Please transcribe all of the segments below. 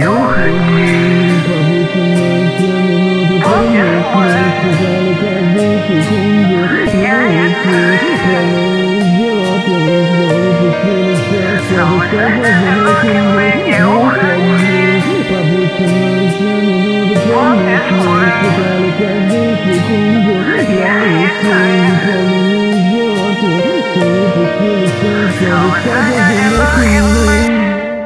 не уходи, побудь со мной еще минуту. Помнишь, мы сказали каждую секунду. Я и ты, полные идиоты, снова пустили все, чтобы стать одиноким. Не уходи, побудь со мной еще минуту. Помнишь, мы сказали каждую секунду. Я и ты, полные идиоты, снова пустили все, чтобы стать одиноким.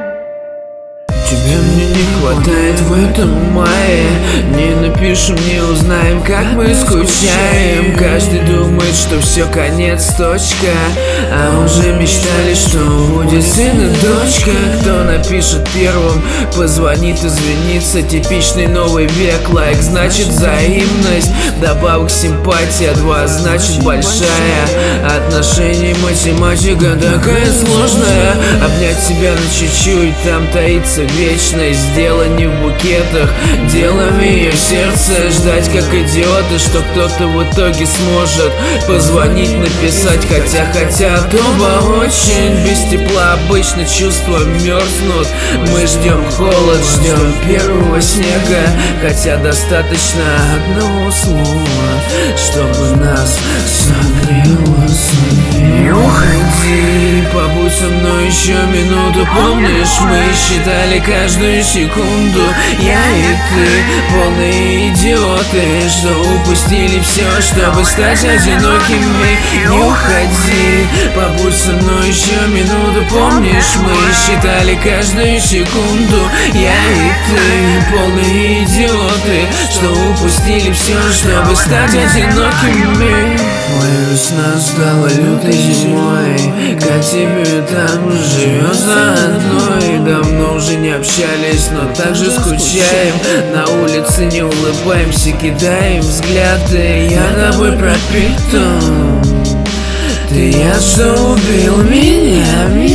Тебя мне не хватает в этом мае. Не напишем, не узнаем, как мы скучаем. Каждый думает, что все, конец, точка. А уже мечтали, что будет сын и дочка. Кто напишет первым, позвонит, извиниться. Типичный новый век, лайк значит взаимность. Добавок симпатия, 2 значит большая. Отношений математика такая сложная. Обнять себя на чуть-чуть, там таится вечность. Дело не в букетах, дело в ее сердце. Ждать как идиоты, что кто-то в итоге сможет позвонить, написать. Хотя оба очень без тепла обычно чувства мерзнут. Мы ждем холод, ждем первого снега. Хотя достаточно одного слова, чтобы нас согрело. Не уходи, побудь со мной еще минуту. Помнишь, мы считали каждую секунду. Я и ты, полные идиоты, что упустили все, чтобы стать одинокими. Не уходи, побудь со мной еще минуту. Помнишь, мы считали каждую секунду. Я и ты, полные идиоты, что упустили все, чтобы стать одинокими. Моя весна стала лютой зимой. Как тебе там живешь заодно? И давно уже не общались, но также скучаем. На улице не улыбаемся, кидаем взгляды. Я тобой пропитан. Ты яд, что убил меня.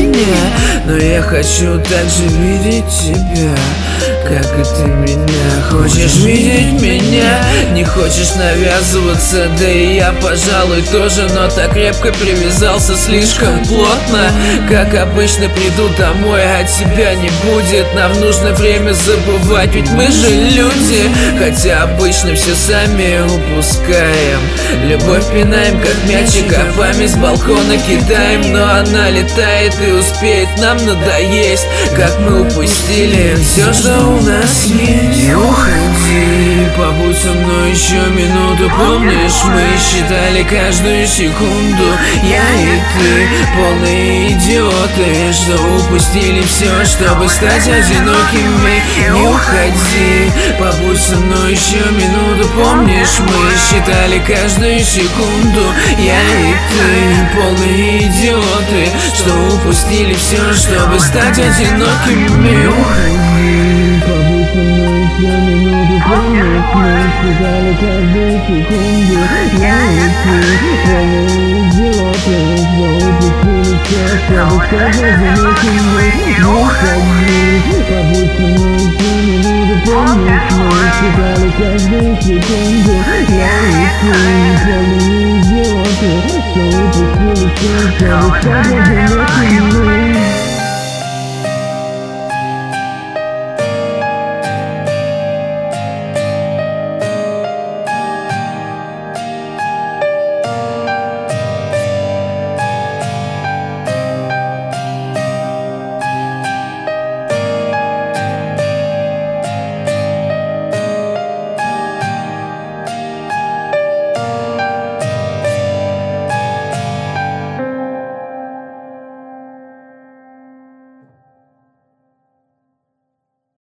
Но я хочу также видеть тебя, как и ты меня. Хочешь видеть меня, не хочешь навязываться. Да и я, пожалуй, тоже, но так крепко привязался, слишком плотно. Как обычно приду домой, а тебя не будет. Нам нужно время забывать, ведь мы же люди. Хотя обычно все сами упускаем. Любовь пинаем, как мячик, а память с балкона кидаем. Но она летает и успеет нам надоесть, как мы упустили все, что у нас есть. Не уходи, побудь со мной еще минуту. Помнишь, мы считали каждую секунду. Я и ты, полные идиоты, что упустили все, чтобы стать одинокими. Не уходи, побудь со мной еще минуту. Помнишь, мы считали каждую секунду. Я и ты, полные идиоты, что упустили все, чтобы стать одинокими. Не уходи, побудь со мной еще минуту. Помнишь, мы считали каждую секунду. Я и ты, полные идиоты, что упустили все, чтобы стать одинокими. Не уходи, побудь со мной еще минуту. Помнишь, мы считали каждую секунду. Я и ты, полные идиоты, что упустили все, чтобы стать одинокими.